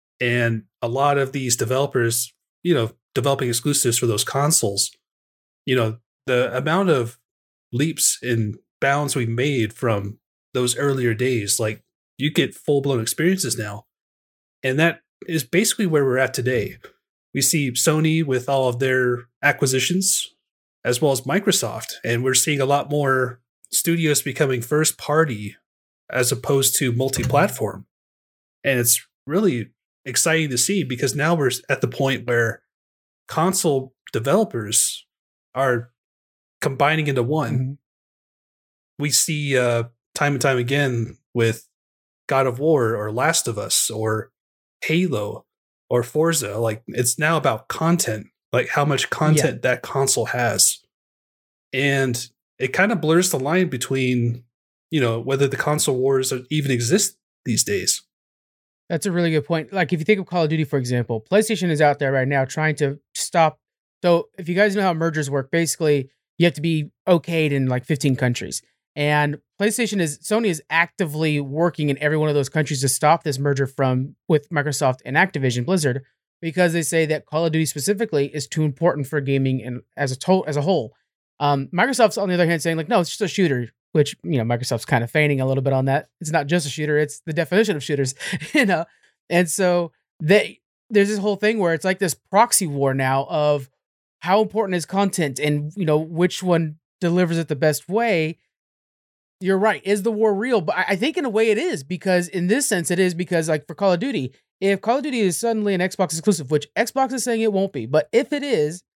And a lot of these developers, you know, developing exclusives for those consoles, you know, the amount of leaps and bounds we made from those earlier days, like you get full-blown experiences now. And that is basically where we're at today. We see Sony with all of their acquisitions, as well as Microsoft, and we're seeing a lot more studios becoming first party as opposed to multi-platform. And it's really exciting to see because now we're at the point where console developers are combining into one. Mm-hmm. We see uh, time and time again with God of War or Last of Us or Halo or Forza, like it's now about content, like how much content yeah. that console has. And it kind of blurs the line between, you know, whether the console wars even exist these days. That's a really good point. Like if you think of Call of Duty, for example, PlayStation is out there right now trying to stop. So if you guys know how mergers work, basically you have to be okayed in like fifteen countries. And PlayStation is, Sony is actively working in every one of those countries to stop this merger from with Microsoft and Activision Blizzard because they say that Call of Duty specifically is too important for gaming and as a to- as a whole. Um, Microsoft's on the other hand saying like, no, it's just a shooter, which, you know, Microsoft's kind of feigning a little bit on that. It's not just a shooter, it's the definition of shooters, you know? And so they, there's this whole thing where it's like this proxy war now of how important is content and, you know, which one delivers it the best way. You're right. Is the war real? But I, I think in a way it is, because in this sense it is, because like for Call of Duty, if Call of Duty is suddenly an Xbox exclusive, which Xbox is saying it won't be, but if it is,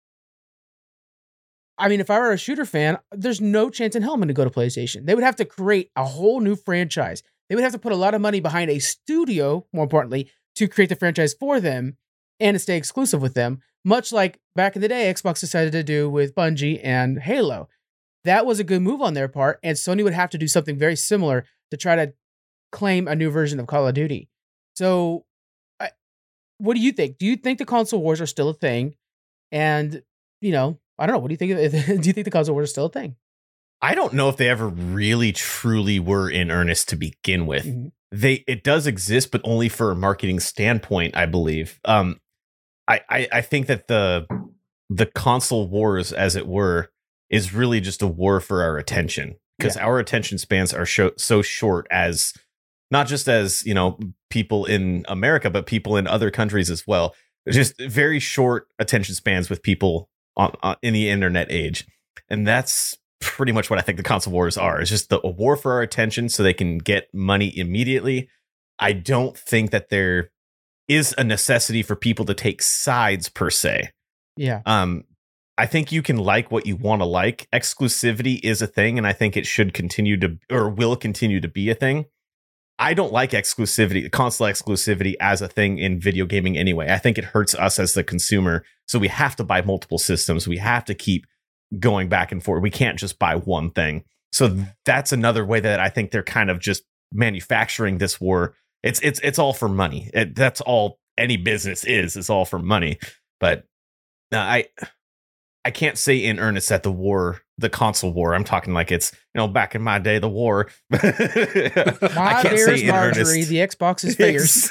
I mean, if I were a shooter fan, there's no chance in hell I'm going to go to PlayStation. They would have to create a whole new franchise. They would have to put a lot of money behind a studio, more importantly, to create the franchise for them and to stay exclusive with them, much like back in the day, Xbox decided to do with Bungie and Halo. That was a good move on their part, and Sony would have to do something very similar to try to claim a new version of Call of Duty. So, I, what do you think? Do you think the console wars are still a thing? And, you know, I don't know. What do you think? Of, do you think the console wars are still a thing? I don't know if they ever really truly were in earnest to begin with. Mm-hmm. They it does exist, but only for a marketing standpoint, I believe. Um, I, I I think that the the console wars, as it were, is really just a war for our attention, because yeah. our attention spans are sho- so short, as not just as, you know, people in America, but people in other countries as well. Just very short attention spans with people on, on in the internet age, and that's pretty much what I think the console wars are. It's just the, a war for our attention so they can get money immediately. I don't think that there is a necessity for people to take sides per se. Yeah. Um, I think you can like what you want to like. Exclusivity is a thing, and I think it should continue to, or will continue to be a thing. I don't like exclusivity, console exclusivity as a thing in video gaming anyway. I think it hurts us as the consumer. So we have to buy multiple systems. We have to keep going back and forth. We can't just buy one thing. So that's another way that I think they're kind of just manufacturing this war. It's it's it's all for money. It, that's all any business is. It's all for money. But uh, I I can't say in earnest that the war, the console war, I'm talking like it's, you know, back in my day, the war. My I can't say in Marjorie, earnest. The Xbox is fierce.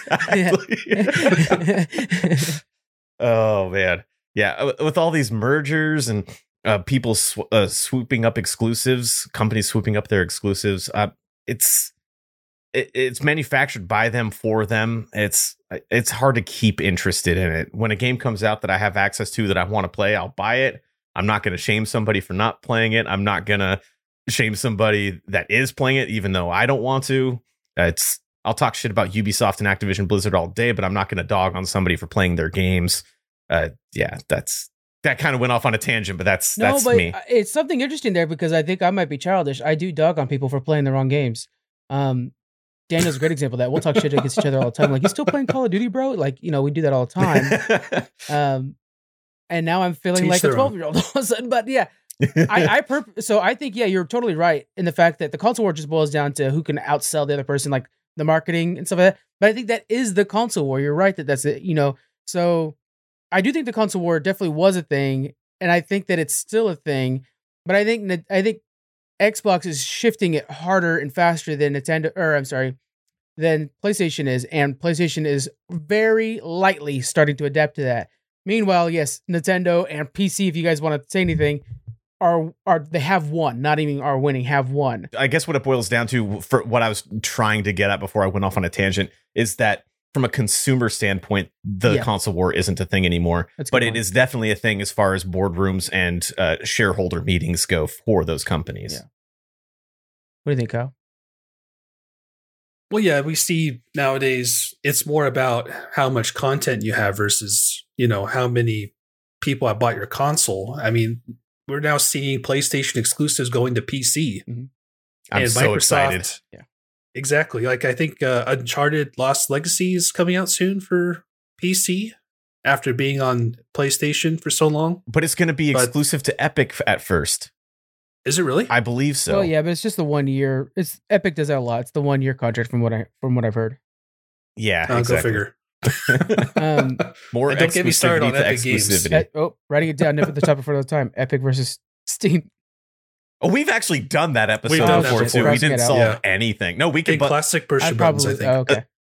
Exactly. Oh man, yeah. With all these mergers and uh, people sw- uh, swooping up exclusives, companies swooping up their exclusives, uh, it's it, it's manufactured by them for them. It's it's hard to keep interested in it. When a game comes out that I have access to that I want to play, I'll buy it. I'm not going to shame somebody for not playing it. I'm not going to shame somebody that is playing it, even though I don't want to. Uh, it's I'll talk shit about Ubisoft and Activision Blizzard all day, but I'm not going to dog on somebody for playing their games. Uh, yeah, that's that kind of went off on a tangent, but that's no, that's but me. It's something interesting there, because I think I might be childish. I do dog on people for playing the wrong games. Um, Daniel's a great example of that. We'll talk shit against each other all the time. Like, you still playing Call of Duty, bro? Like, you know, we do that all the time. Um, and now I'm feeling Teach like a twelve year old all of a sudden. But yeah, I, I perp- so I think, yeah, you're totally right in the fact that the console war just boils down to who can outsell the other person, like the marketing and stuff like that. But I think that is the console war. You're right that that's it, you know. So I do think the console war definitely was a thing, and I think that it's still a thing. But I think that I think Xbox is shifting it harder and faster than Nintendo, or I'm sorry, than PlayStation is, and PlayStation is very lightly starting to adapt to that. Meanwhile, yes, Nintendo and P C, if you guys want to say anything, are are they have won, not even are winning, have won. I guess what it boils down to, for what I was trying to get at before I went off on a tangent, is that from a consumer standpoint, the yeah. console war isn't a thing anymore. But it is definitely a thing as far as boardrooms and uh, shareholder meetings go for those companies. Yeah. What do you think, Kyle? Well, yeah, we see nowadays it's more about how much content you have versus, you know, how many people have bought your console. I mean, we're now seeing PlayStation exclusives going to P C. Mm-hmm. I'm and so Microsoft, excited. Yeah. Exactly. Like, I think uh, Uncharted Lost Legacy is coming out soon for P C after being on PlayStation for so long. But it's going to be but, exclusive to Epic at first. Is it really? I believe so. Well, yeah, but it's just the one year. It's Epic does that a lot. It's the one year contract from what I from what I've heard. Yeah, I'll exactly. go figure. um, More don't get me started on Epic exclusivity. Games. Oh, writing it down at the top for the time. Epic versus Steam. Oh, we've actually done that episode done before that too. before. We didn't Yeah. solve Yeah. anything. No, we could. In But classic push I'd buttons, probably. I think. Oh, okay.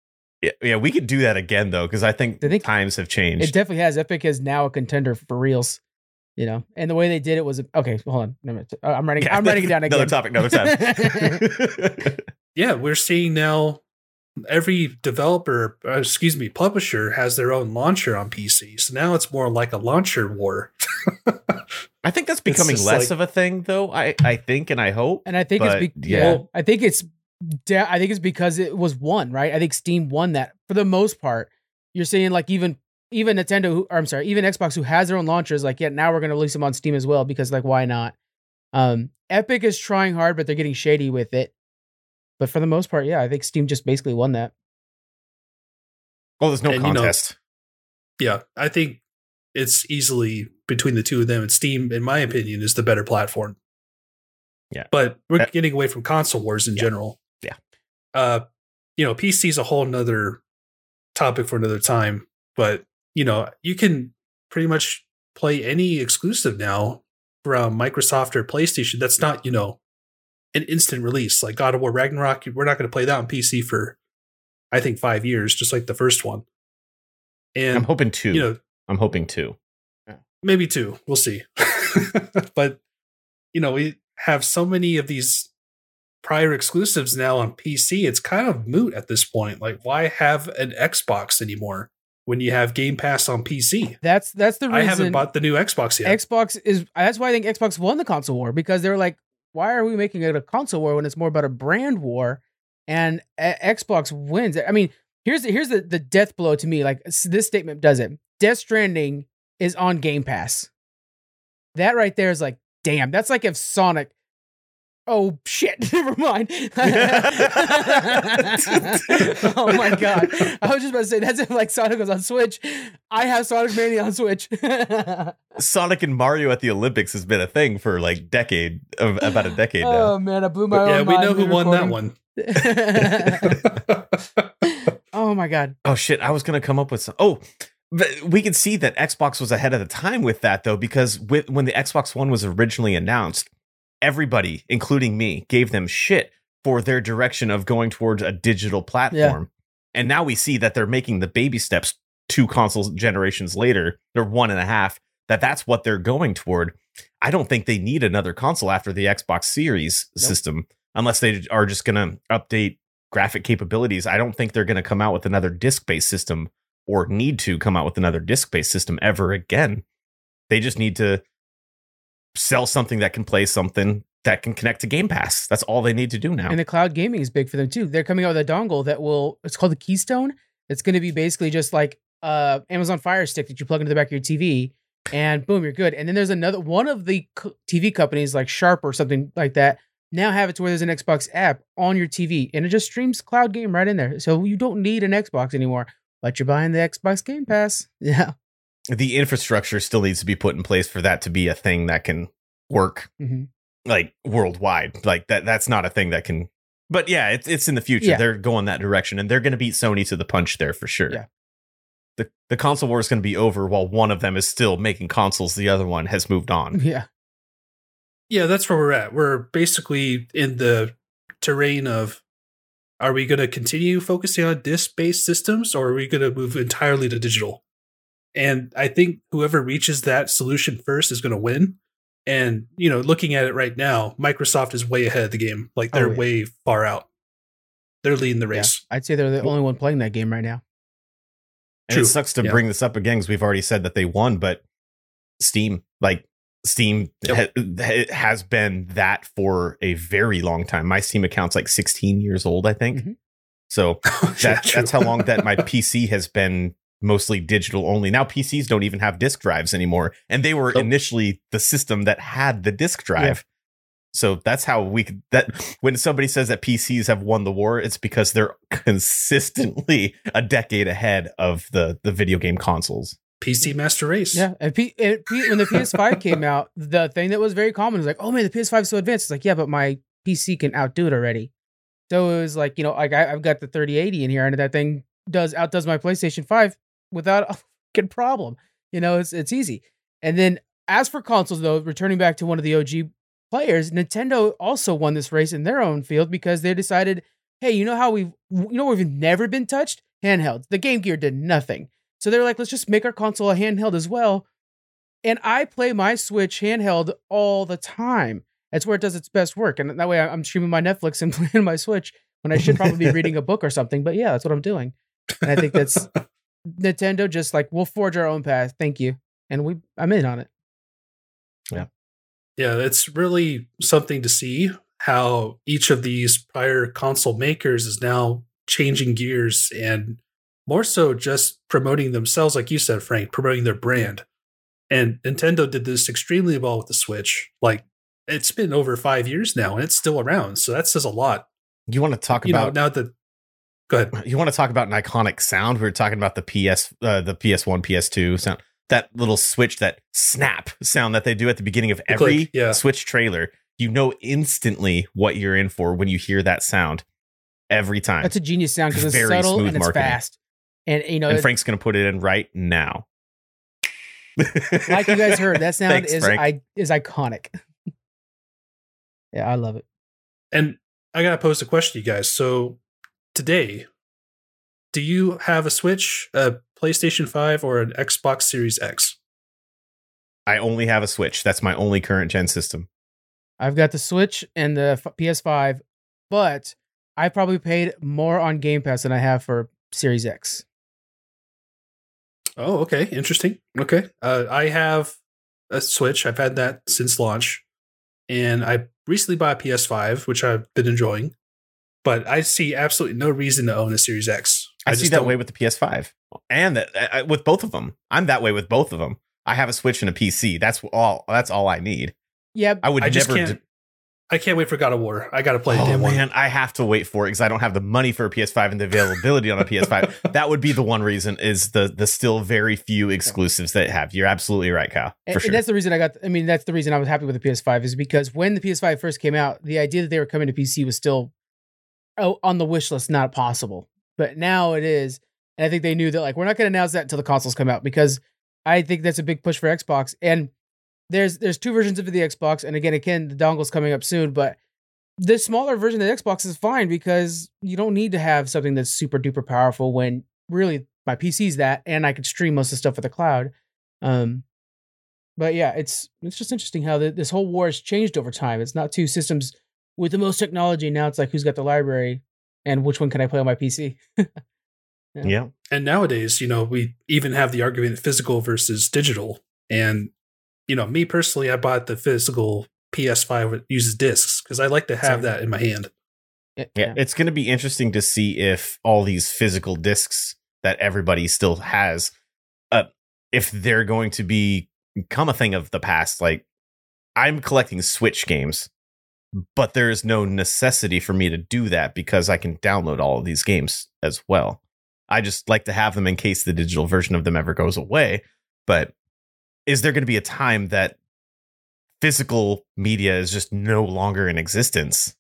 Yeah, yeah, we could do that again though, because I think, I think times have changed. It definitely has. Epic is now a contender for reals. You know, and the way they did it was okay. Hold on, no, I'm writing. Yeah, I'm writing it down again. Another topic, another time. Yeah, we're seeing now every developer, uh, excuse me, publisher has their own launcher on P C. So now it's more like a launcher war. I think that's becoming just less like- of a thing, though. I, I think, and I hope. And I think But, it's be- yeah. yeah. I think it's da- I think it's because it was won, right? I think Steam won that for the most part. You're saying like even even Nintendo, who, or I'm sorry, even Xbox, who has their own launchers, like yeah, now we're going to release them on Steam as well because like why not? Um, Epic is trying hard, but they're getting shady with it. But for the most part, yeah, I think Steam just basically won that. Well, there's no And, you know, contest. Yeah, I think it's easily between the two of them. And Steam, in my opinion, is the better platform. Yeah. But we're Uh, getting away from console wars in yeah. general. Yeah. Uh, you know, P C is a whole nother topic for another time. But, you know, you can pretty much play any exclusive now from Microsoft or PlayStation that's not, you know, an instant release. Like God of War Ragnarok, we're not going to play that on P C for, I think, five years, just like the first one. And, I'm hoping two. you know, I'm hoping two. maybe two. We'll see. But, you know, we have so many of these prior exclusives now on P C. It's kind of moot at this point. Like, why have an Xbox anymore when you have Game Pass on P C? That's that's the reason I haven't bought the new Xbox yet. Xbox is. That's why I think Xbox won the console war because they were like, why are we making it a console war when it's more about a brand war? And uh, Xbox wins. I mean, here's the, here's the, the death blow to me. Like s- this statement does it. Death Stranding is on Game Pass. That right there is like, damn. That's like if Sonic. Oh shit! Never mind. Oh my god! I was just about to say that's if like Sonic was on Switch. I have Sonic Mania on Switch. Sonic and Mario at the Olympics has been a thing for like decade, of about a decade now. Oh man, I blew my But yeah, own we mind know who won that mid-recording. one. Oh my god! Oh shit! I was gonna come up with some. Oh, but we could see that Xbox was ahead of the time with that though, because with when the Xbox One was originally announced, everybody, including me, gave them shit for their direction of going towards a digital platform. And now we see that they're making the baby steps two console generations later, they're one and a half, that that's what they're going toward. I don't think they need another console after the Xbox Series Nope. system, unless they are just going to update graphic capabilities. I don't think they're going to come out with another disc-based system or need to come out with another disc-based system ever again. They just need to sell something that can play something that can connect to Game Pass. That's all they need to do now. And the cloud gaming is big for them too. They're coming out with a dongle that will. It's called the Keystone. It's going to be basically just like uh Amazon Fire Stick that you plug into the back of your T V, and boom, you're good. And then there's another one of the co- T V companies like Sharp or something like that now have it to where there's an Xbox app on your T V, and it just streams cloud game right in there. So you don't need an Xbox anymore, but you're buying the Xbox Game Pass. Yeah. The infrastructure still needs to be put in place for that to be a thing that can work Mm-hmm. like worldwide. Like that that's not a thing that can. But yeah, it's it's in the future. Yeah. They're going that direction, and they're going to beat Sony to the punch there for sure. Yeah. The the console war is going to be over while one of them is still making consoles, the other one has moved on. Yeah. Yeah, that's where we're at. We're basically in the terrain of, are we going to continue focusing on disc-based systems, or are we going to move entirely to digital? And I think whoever reaches that solution first is going to win. And, you know, looking at it right now, Microsoft is way ahead of the game. Like, they're Oh, yeah. way far out. They're leading the Yeah. race. I'd say they're the only one playing that game right now. And True. it sucks to Yeah. bring this up again because we've already said that they won, but Steam, like Steam Yep. ha- has been that for a very long time. My Steam account's like sixteen years old, I think. Mhm. So Yeah, that, true. that's how long that my P C has been mostly digital only. Now P Cs don't even have disk drives anymore. And they were Nope. initially the system that had the disk drive. So that's how we could, that when somebody says that P Cs have won the war, it's because they're consistently a decade ahead of the, the video game consoles. P C Master Race. Yeah, and P- it, P- when the P S five came out, the thing that was very common was like, "Oh man, the P S five is so advanced." It's like, yeah, but my P C can outdo it already. So it was like, you know, like I, I've got the thirty eighty in here, and that thing does outdoes my PlayStation five without a fucking problem. You know, it's it's easy. And then as for consoles, though, returning back to one of the O G players, Nintendo also won this race in their own field because they decided, hey, you know how we've, you know, we've never been touched. handhelds. The Game Gear did nothing. So they're like, let's just make our console a handheld as well. And I play my Switch handheld all the time. That's where it does its best work. And that way I'm streaming my Netflix and playing my Switch when I should probably be reading a book or something. But yeah, that's what I'm doing. And I think that's Nintendo just like, we'll forge our own path. Thank you. And we, I'm in on it. Yeah. Yeah, it's really something to see how each of these prior console makers is now changing gears and more so just promoting themselves, like you said, Frank, promoting their brand. And Nintendo did this extremely well with the Switch. Like, it's been over five years now, and it's still around. So that says a lot. You want to talk You know, about now that go ahead. You want to talk about an iconic sound? We were talking about the P S, uh, the P S one, P S two sound. That little switch, that snap sound that they do at the beginning of The every click, yeah. Switch trailer. You know instantly what you're in for when you hear that sound every time. That's a genius sound because it's Very subtle smooth and it's marketing. fast. And, you know, and it- Frank's going to put it in right now. like you guys heard, that sound Thanks, is Frank. I, is iconic. Yeah, I love it. And I gotta pose a question to you guys. So today, do you have a Switch, a PlayStation five, or an Xbox Series X? I only have a Switch. That's my only current gen system. I've got the Switch and the f- P S five, but I probably paid more on Game Pass than I have for Series X. Oh, okay. Interesting. Okay. Uh, I have a Switch. I've had that since launch. And I recently bought a P S five, which I've been enjoying. But I see absolutely no reason to own a Series X. I, see just that don't- way with the P S five and that, I, with both of them. I'm that way with both of them. I have a Switch and a P C. That's all. That's all I need. Yeah, I would I just never. can't- d- I can't wait for God of War. I got to play the oh damn one. man, I have to wait for it because I don't have the money for a P S five and the availability on a P S five. That would be the one reason. Is the the still very few exclusives that have. You're absolutely right, Kyle. For and, sure. and that's the reason I got. I mean, that's the reason I was happy with the P S five is because when the P S five first came out, the idea that they were coming to P C was still oh, on the wish list, not possible. But now it is, and I think they knew that like we're not going to announce that until the consoles come out because I think that's a big push for Xbox. And there's there's two versions of the Xbox, and again, again, the dongle's coming up soon, but the smaller version of the Xbox is fine because you don't need to have something that's super duper powerful when really my P C's that, and I could stream most of the stuff with the cloud. Um, but yeah, it's it's just interesting how the, this whole war has changed over time. It's not two systems with the most technology. Now it's like who's got the library and which one can I play on my P C? yeah. And nowadays, you know, we even have the argument physical versus digital. And, you know, me personally, I bought the physical P S five that uses discs because I like to have Same. that in my hand. Yeah, Yeah, it's going to be interesting to see if all these physical discs that everybody still has, uh, if they're going to be become a thing of the past. Like, I'm collecting Switch games, but there is no necessity for me to do that because I can download all of these games as well. I just like to have them in case the digital version of them ever goes away. But is there going to be a time that physical media is just no longer in existence?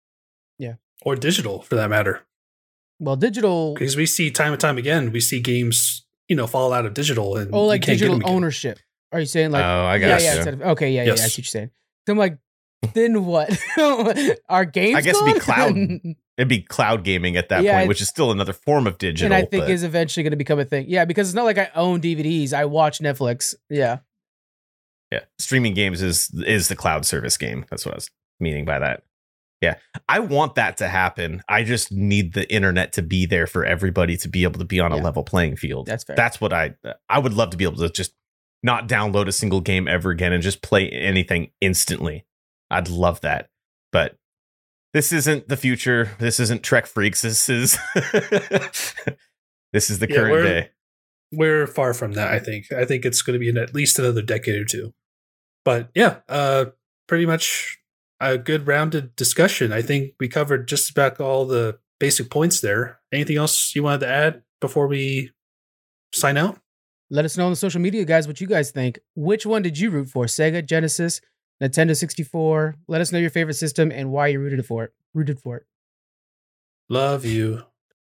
Or digital, for that matter. Well, digital. Because we see time and time again, we see games, you know, fall out of digital. And Oh, you like can't get digital them again. ownership. Are you saying like? Oh, I yeah, got yeah. you. instead of- okay, yeah, yeah, Yes. yeah. I see what you're saying. So I'm like, then what? Are games? I guess it'd be gone? cloud. It'd be cloud gaming at that Yeah, point, which it's- is still another form of digital. and I think but- is eventually going to become a thing. Yeah, because it's not like I own D V Ds. I watch Netflix. Yeah. yeah, streaming games is is the cloud service game. That's what I was meaning by that. Yeah, I want that to happen. I just need the internet to be there for everybody to be able to be on a Yeah. level playing field. That's fair. That's what I I would love to be able to just not download a single game ever again and just play anything instantly. I'd love that. But this isn't the future. This isn't Trek Freaks. This is this is the Yeah, current we're- day. We're far from that, I think. I think it's going to be in at least another decade or two. But yeah, uh, pretty much a good rounded discussion. I think we covered just about all the basic points there. Anything else you wanted to add before we sign out? Let us know on the social media, guys, what you guys think. Which one did you root for? Sega, Genesis, Nintendo sixty-four. Let us know your favorite system and why you rooted for it. Rooted for it. Love you.